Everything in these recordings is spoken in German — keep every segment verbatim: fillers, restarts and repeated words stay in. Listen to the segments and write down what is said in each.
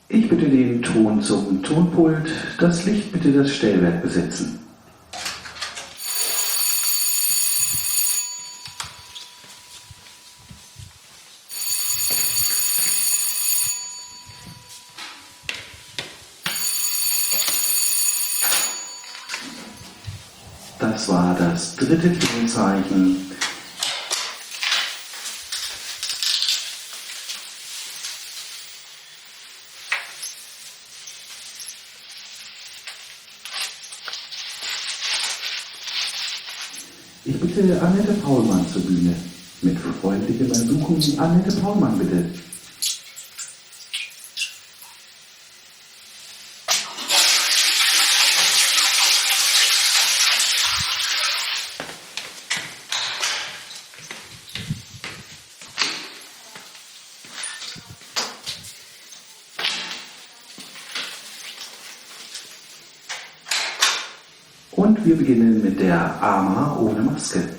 Ich bitte den Ton zum Tonpult, das Licht bitte das Stellwerk besetzen. Das war das dritte Klingelzeichen. Ich bitte Annette Paulmann zur Bühne. Mit freundlichem Ersuchen, Annette Paulmann bitte. Und wir beginnen mit der Ama ohne Maske.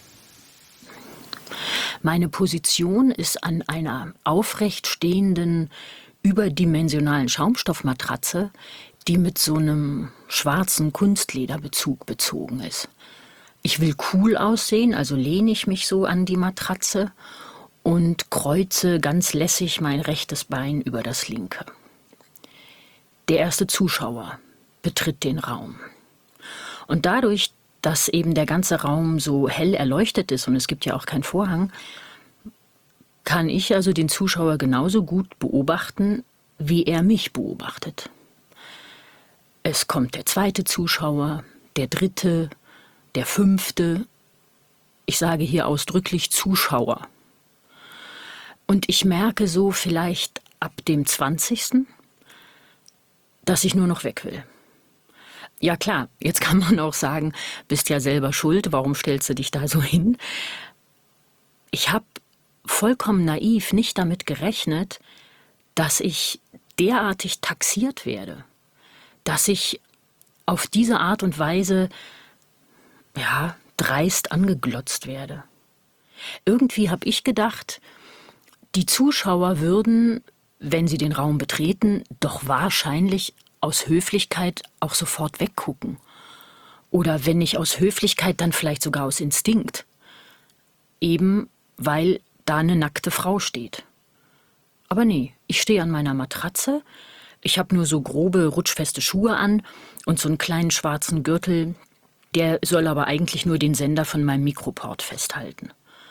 Meine Position ist an einer aufrecht stehenden, überdimensionalen Schaumstoffmatratze, die mit so einem schwarzen Kunstlederbezug bezogen ist. Ich will cool aussehen, also lehne ich mich so an die Matratze und kreuze ganz lässig mein rechtes Bein über das linke. Der erste Zuschauer betritt den Raum. Und dadurch, dass eben der ganze Raum so hell erleuchtet ist und es gibt ja auch keinen Vorhang, kann ich also den Zuschauer genauso gut beobachten, wie er mich beobachtet. Es kommt der zweite Zuschauer, der dritte, der fünfte. Ich sage hier ausdrücklich Zuschauer. Und ich merke so vielleicht ab dem zwanzigsten, dass ich nur noch weg will. Ja klar, jetzt kann man auch sagen, bist ja selber schuld, warum stellst du dich da so hin? Ich habe vollkommen naiv nicht damit gerechnet, dass ich derartig taxiert werde, dass ich auf diese Art und Weise, ja, dreist angeglotzt werde. Irgendwie habe ich gedacht, die Zuschauer würden, wenn sie den Raum betreten, doch wahrscheinlich aus Höflichkeit auch sofort weggucken. Oder wenn nicht aus Höflichkeit, dann vielleicht sogar aus Instinkt. Eben weil da eine nackte Frau steht. Aber nee, ich stehe an meiner Matratze, ich habe nur so grobe, rutschfeste Schuhe an und so einen kleinen schwarzen Gürtel, der soll aber eigentlich nur den Sender von meinem Mikroport festhalten.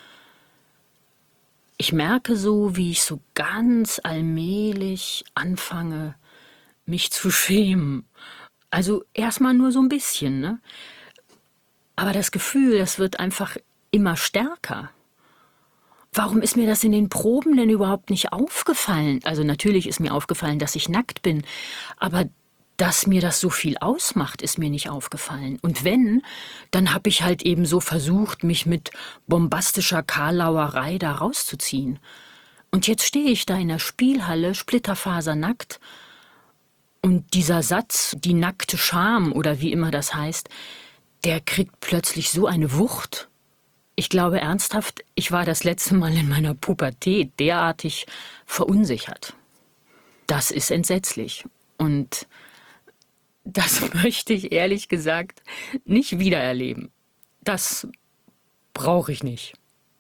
Ich merke so, wie ich so ganz allmählich anfange, mich zu schämen. Also erstmal nur so ein bisschen, ne? Aber das Gefühl, das wird einfach immer stärker. Warum ist mir das in den Proben denn überhaupt nicht aufgefallen? Also natürlich ist mir aufgefallen, dass ich nackt bin, aber dass mir das so viel ausmacht, ist mir nicht aufgefallen. Und wenn, dann habe ich halt eben so versucht, mich mit bombastischer Karlauerei da rauszuziehen. Und jetzt stehe ich da in der Spielhalle, splitterfasernackt. Und dieser Satz, die nackte Scham oder wie immer das heißt, der kriegt plötzlich so eine Wucht. Ich glaube ernsthaft, ich war das letzte Mal in meiner Pubertät derartig verunsichert. Das ist entsetzlich. Und das möchte ich ehrlich gesagt nicht wiedererleben. Das brauche ich nicht.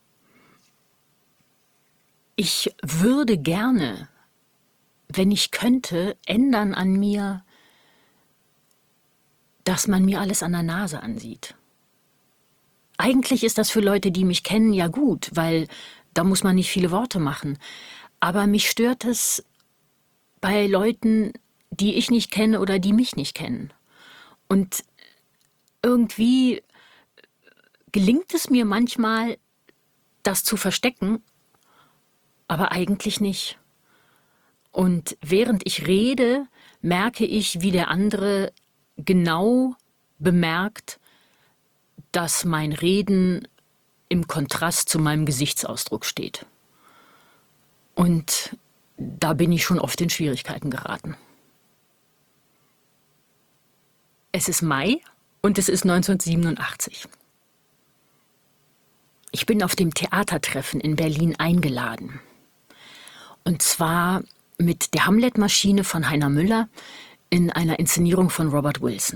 Ich würde gerne, wenn ich könnte, ändern an mir, dass man mir alles an der Nase ansieht. Eigentlich ist das für Leute, die mich kennen, ja gut, weil da muss man nicht viele Worte machen. Aber mich stört es bei Leuten, die ich nicht kenne oder die mich nicht kennen. Und irgendwie gelingt es mir manchmal, das zu verstecken, aber eigentlich nicht. Und während ich rede, merke ich, wie der andere genau bemerkt, dass mein Reden im Kontrast zu meinem Gesichtsausdruck steht. Und da bin ich schon oft in Schwierigkeiten geraten. Es ist Mai und es ist neunzehnhundertsiebenundachtzig. Ich bin auf dem Theatertreffen in Berlin eingeladen. Und zwar mit der Hamlet-Maschine von Heiner Müller in einer Inszenierung von Robert Wilson.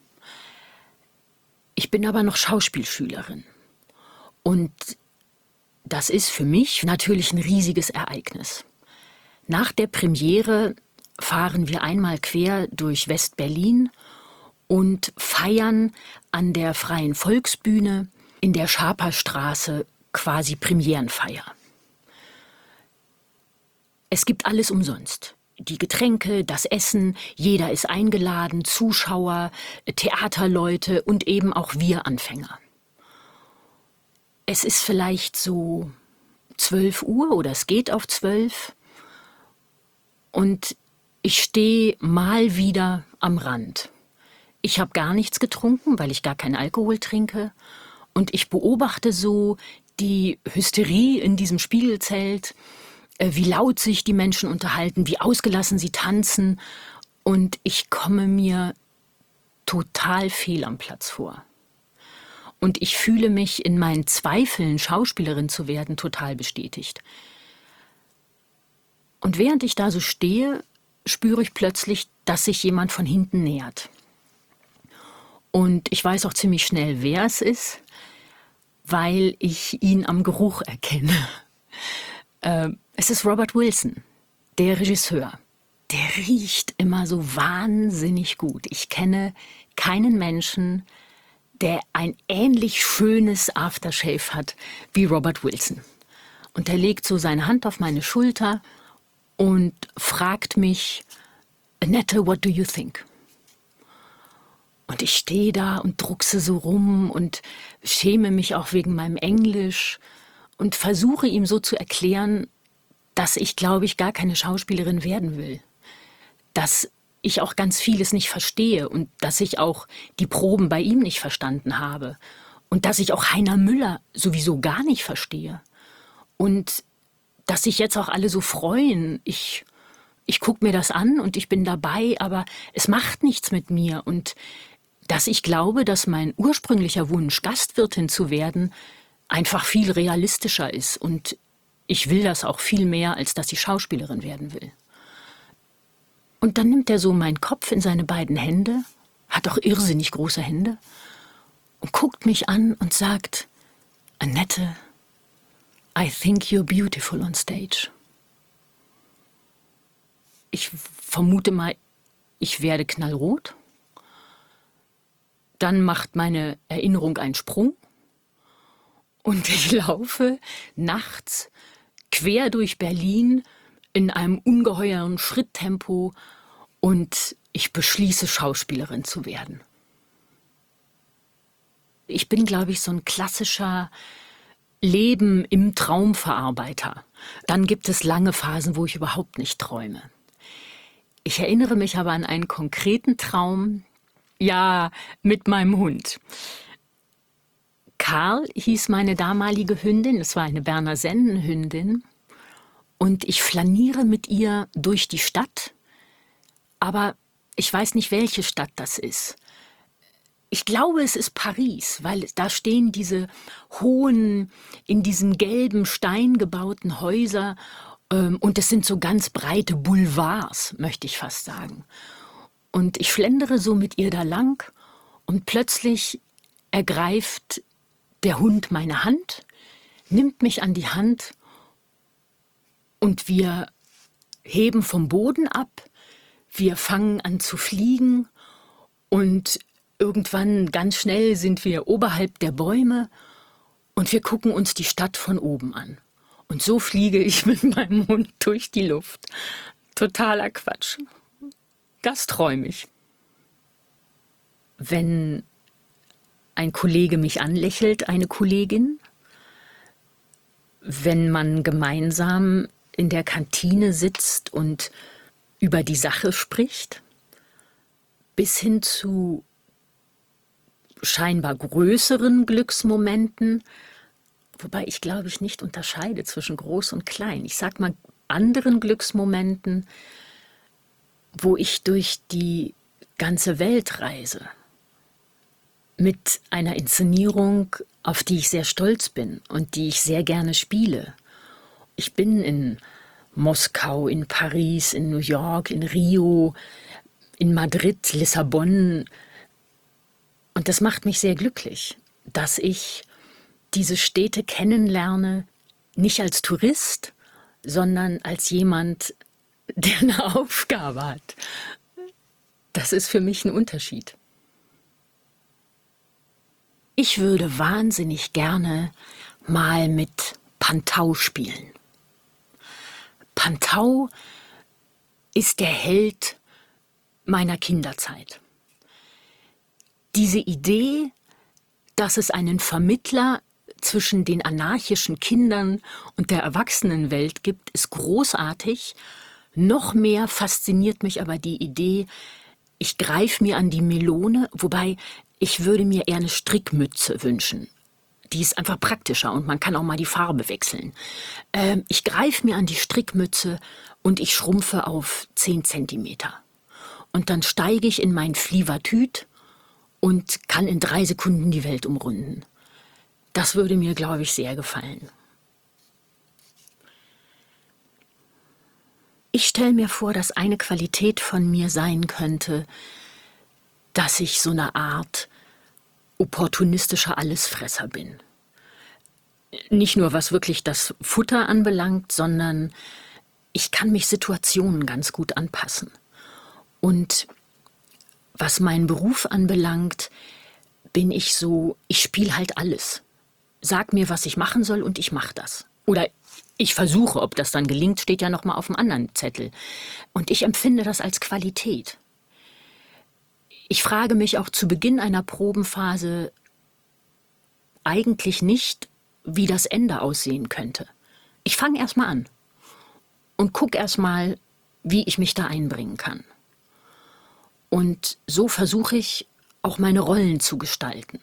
Ich bin aber noch Schauspielschülerin. Und das ist für mich natürlich ein riesiges Ereignis. Nach der Premiere fahren wir einmal quer durch West-Berlin und feiern an der Freien Volksbühne in der Schaperstraße quasi Premierenfeier. Es gibt alles umsonst. Die Getränke, das Essen, jeder ist eingeladen, Zuschauer, Theaterleute und eben auch wir Anfänger. Es ist vielleicht so zwölf Uhr oder es geht auf zwölf und ich stehe mal wieder am Rand. Ich habe gar nichts getrunken, weil ich gar keinen Alkohol trinke und ich beobachte so die Hysterie in diesem Spiegelzelt, wie laut sich die Menschen unterhalten, wie ausgelassen sie tanzen und ich komme mir total fehl am Platz vor. Und ich fühle mich in meinen Zweifeln, Schauspielerin zu werden, total bestätigt. Und während ich da so stehe, spüre ich plötzlich, dass sich jemand von hinten nähert. Und ich weiß auch ziemlich schnell, wer es ist, weil ich ihn am Geruch erkenne. Äh, es ist Robert Wilson, der Regisseur. Der riecht immer so wahnsinnig gut. Ich kenne keinen Menschen, der ein ähnlich schönes Aftershave hat wie Robert Wilson. Und er legt so seine Hand auf meine Schulter und fragt mich, Annette, what do you think? Und ich stehe da und druckse so rum und schäme mich auch wegen meinem Englisch und versuche ihm so zu erklären, dass ich, glaube ich, gar keine Schauspielerin werden will. Dass ich auch ganz vieles nicht verstehe und dass ich auch die Proben bei ihm nicht verstanden habe und dass ich auch Heiner Müller sowieso gar nicht verstehe und dass sich jetzt auch alle so freuen. Ich, ich gucke mir das an und ich bin dabei, aber es macht nichts mit mir und dass ich glaube, dass mein ursprünglicher Wunsch, Gastwirtin zu werden, einfach viel realistischer ist und ich will das auch viel mehr, als dass ich Schauspielerin werden will. Und dann nimmt er so meinen Kopf in seine beiden Hände, hat auch irrsinnig große Hände, und guckt mich an und sagt, Annette, I think you're beautiful on stage. Ich vermute mal, ich werde knallrot. Dann macht meine Erinnerung einen Sprung und ich laufe nachts quer durch Berlin in einem ungeheuren Schritttempo und ich beschließe, Schauspielerin zu werden. Ich bin, glaube ich, so ein klassischer Leben im Traumverarbeiter. Dann gibt es lange Phasen, wo ich überhaupt nicht träume. Ich erinnere mich aber an einen konkreten Traum, ja, mit meinem Hund. Karl hieß meine damalige Hündin, es war eine Berner Sennenhündin. Und ich flaniere mit ihr durch die Stadt, aber ich weiß nicht, welche Stadt das ist. Ich glaube, es ist Paris, weil da stehen diese hohen, in diesen gelben Stein gebauten Häuser ähm, und es sind so ganz breite Boulevards, möchte ich fast sagen. Und ich schlendere so mit ihr da lang und plötzlich ergreift der Hund meine Hand, nimmt mich an die Hand und wir heben vom Boden ab, wir fangen an zu fliegen und irgendwann ganz schnell sind wir oberhalb der Bäume und wir gucken uns die Stadt von oben an. Und so fliege ich mit meinem Hund durch die Luft. Totaler Quatsch. Das träume ich. Wenn ein Kollege mich anlächelt, eine Kollegin, wenn man gemeinsam in der Kantine sitzt und über die Sache spricht, bis hin zu scheinbar größeren Glücksmomenten, wobei ich glaube ich nicht unterscheide zwischen groß und klein. Ich sag mal anderen Glücksmomenten, wo ich durch die ganze Welt reise, mit einer Inszenierung, auf die ich sehr stolz bin und die ich sehr gerne spiele. Ich bin in Moskau, in Paris, in New York, in Rio, in Madrid, Lissabon. Und das macht mich sehr glücklich, dass ich diese Städte kennenlerne, nicht als Tourist, sondern als jemand, der eine Aufgabe hat. Das ist für mich ein Unterschied. Ich würde wahnsinnig gerne mal mit Pantau spielen. Pantau ist der Held meiner Kinderzeit. Diese Idee, dass es einen Vermittler zwischen den anarchischen Kindern und der Erwachsenenwelt gibt, ist großartig. Noch mehr fasziniert mich aber die Idee, ich greife mir an die Melone, wobei ich würde mir eher eine Strickmütze wünschen. Die ist einfach praktischer und man kann auch mal die Farbe wechseln. Ähm, ich greife mir an die Strickmütze und ich schrumpfe auf zehn Zentimeter. Und dann steige ich in mein Flievertüt und kann in drei Sekunden die Welt umrunden. Das würde mir, glaube ich, sehr gefallen. Ich stelle mir vor, dass eine Qualität von mir sein könnte, dass ich so eine Art opportunistischer Allesfresser bin. Nicht nur was wirklich das Futter anbelangt, sondern ich kann mich Situationen ganz gut anpassen. Und was meinen Beruf anbelangt, bin ich so, ich spiele halt alles. Sag mir, was ich machen soll und ich mache das. Oder ich versuche, ob das dann gelingt, steht ja noch mal auf dem anderen Zettel. Und ich empfinde das als Qualität. Ich frage mich auch zu Beginn einer Probenphase eigentlich nicht, wie das Ende aussehen könnte. Ich fange erst mal an und gucke erst mal, wie ich mich da einbringen kann. Und so versuche ich, auch meine Rollen zu gestalten.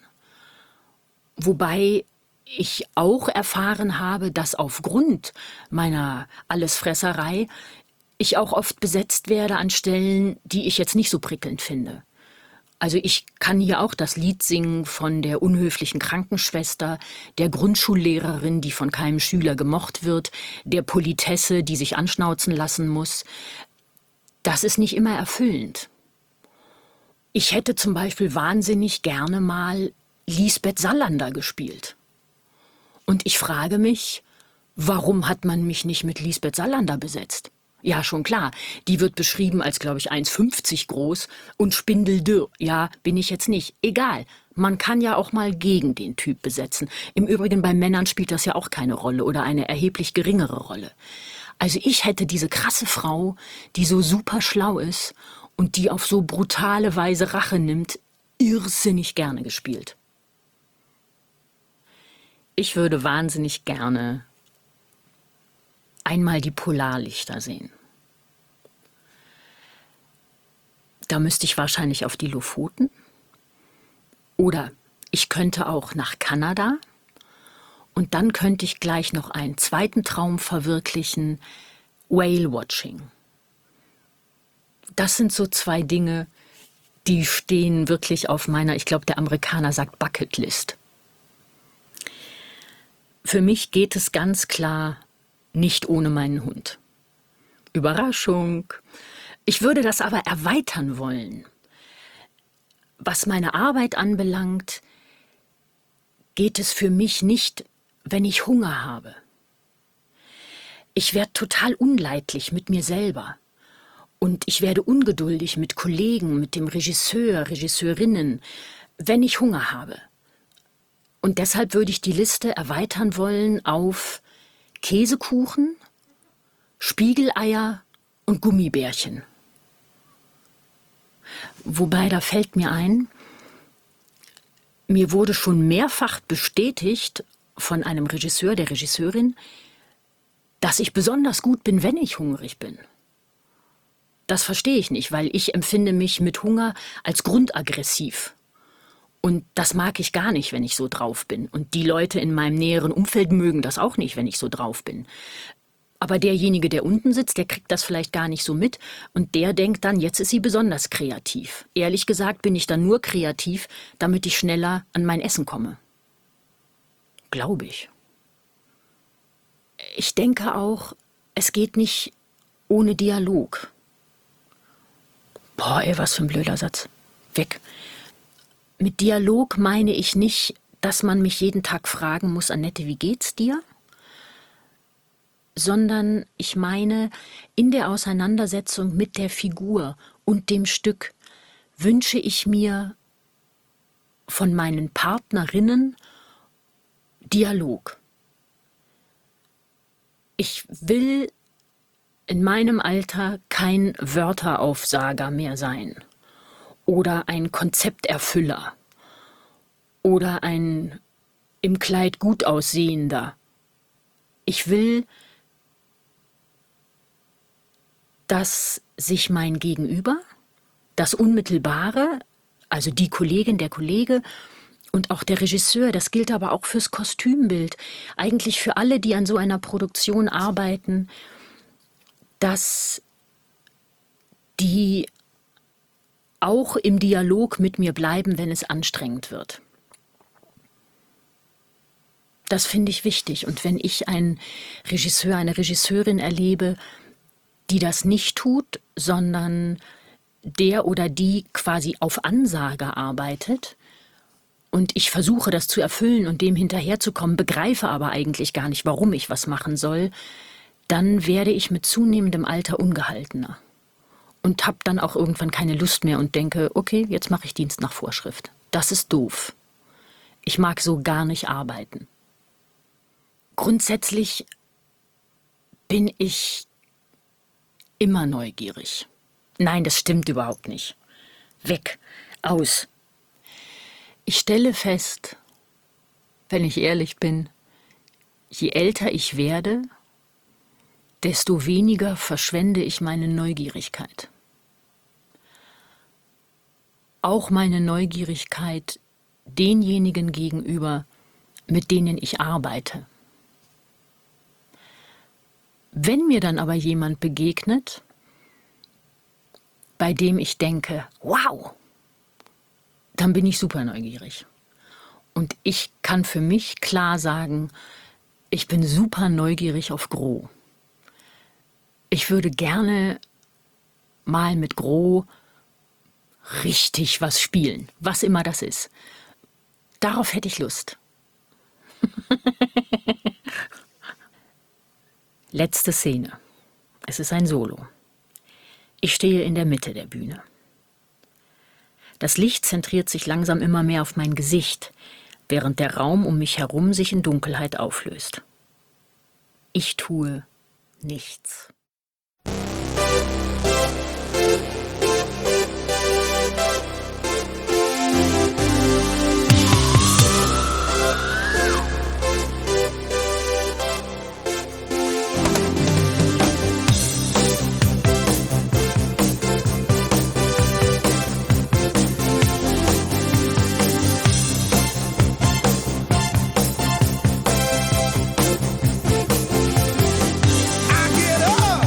Wobei ich auch erfahren habe, dass aufgrund meiner Allesfresserei ich auch oft besetzt werde an Stellen, die ich jetzt nicht so prickelnd finde. Also ich kann hier auch das Lied singen von der unhöflichen Krankenschwester, der Grundschullehrerin, die von keinem Schüler gemocht wird, der Politesse, die sich anschnauzen lassen muss. Das ist nicht immer erfüllend. Ich hätte zum Beispiel wahnsinnig gerne mal Lisbeth Salander gespielt. Und ich frage mich, warum hat man mich nicht mit Lisbeth Salander besetzt? Ja, schon klar, die wird beschrieben als, glaube ich, eins fünfzig groß und spindeldürr. Ja, bin ich jetzt nicht. Egal, man kann ja auch mal gegen den Typ besetzen. Im Übrigen bei Männern spielt das ja auch keine Rolle oder eine erheblich geringere Rolle. Also ich hätte diese krasse Frau, die so super schlau ist und die auf so brutale Weise Rache nimmt, irrsinnig gerne gespielt. Ich würde wahnsinnig gerne einmal die Polarlichter sehen. Da müsste ich wahrscheinlich auf die Lofoten. Oder ich könnte auch nach Kanada. Und dann könnte ich gleich noch einen zweiten Traum verwirklichen, Whale-Watching. Das sind so zwei Dinge, die stehen wirklich auf meiner, ich glaube, der Amerikaner sagt Bucketlist. Für mich geht es ganz klar nicht ohne meinen Hund. Überraschung. Ich würde das aber erweitern wollen. Was meine Arbeit anbelangt, geht es für mich nicht, wenn ich Hunger habe. Ich werde total unleidlich mit mir selber. Und ich werde ungeduldig mit Kollegen, mit dem Regisseur, Regisseurinnen, wenn ich Hunger habe. Und deshalb würde ich die Liste erweitern wollen auf Käsekuchen, Spiegeleier und Gummibärchen. Wobei, da fällt mir ein, mir wurde schon mehrfach bestätigt von einem Regisseur, der Regisseurin, dass ich besonders gut bin, wenn ich hungrig bin. Das verstehe ich nicht, weil ich empfinde mich mit Hunger als grundaggressiv. Und das mag ich gar nicht, wenn ich so drauf bin. Und die Leute in meinem näheren Umfeld mögen das auch nicht, wenn ich so drauf bin. Aber derjenige, der unten sitzt, der kriegt das vielleicht gar nicht so mit. Und der denkt dann, jetzt ist sie besonders kreativ. Ehrlich gesagt bin ich dann nur kreativ, damit ich schneller an mein Essen komme. Glaube ich. Ich denke auch, es geht nicht ohne Dialog. Boah, ey, was für ein blöder Satz. Weg. Mit Dialog meine ich nicht, dass man mich jeden Tag fragen muss, Annette, wie geht's dir? Sondern ich meine, in der Auseinandersetzung mit der Figur und dem Stück wünsche ich mir von meinen Partnerinnen Dialog. Ich will in meinem Alter kein Wörteraufsager mehr sein oder ein Konzepterfüller oder ein im Kleid gut aussehender. Ich will, dass sich mein Gegenüber, das Unmittelbare, also die Kollegin, der Kollege und auch der Regisseur, das gilt aber auch fürs Kostümbild, eigentlich für alle, die an so einer Produktion arbeiten, dass die auch im Dialog mit mir bleiben, wenn es anstrengend wird. Das finde ich wichtig. Und wenn ich einen Regisseur, eine Regisseurin erlebe, die das nicht tut, sondern der oder die quasi auf Ansage arbeitet und ich versuche, das zu erfüllen und dem hinterherzukommen, begreife aber eigentlich gar nicht, warum ich was machen soll, dann werde ich mit zunehmendem Alter ungehaltener und habe dann auch irgendwann keine Lust mehr und denke, okay, jetzt mache ich Dienst nach Vorschrift. Das ist doof. Ich mag so gar nicht arbeiten. Grundsätzlich bin ich immer neugierig. Nein, das stimmt überhaupt nicht. Weg, aus. Ich stelle fest, wenn ich ehrlich bin, je älter ich werde, desto weniger verschwende ich meine Neugierigkeit. Auch meine Neugierigkeit denjenigen gegenüber, mit denen ich arbeite. Wenn mir dann aber jemand begegnet, bei dem ich denke, wow, dann bin ich super neugierig. Und ich kann für mich klar sagen, ich bin super neugierig auf Gros. Ich würde gerne mal mit Gros richtig was spielen, was immer das ist. Darauf hätte ich Lust. Letzte Szene. Es ist ein Solo. Ich stehe in der Mitte der Bühne. Das Licht zentriert sich langsam immer mehr auf mein Gesicht, während der Raum um mich herum sich in Dunkelheit auflöst. Ich tue nichts. I get up.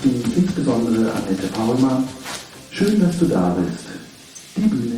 begrüßen insbesondere Annette Paulmann. Schön, dass du da bist. Die Bühne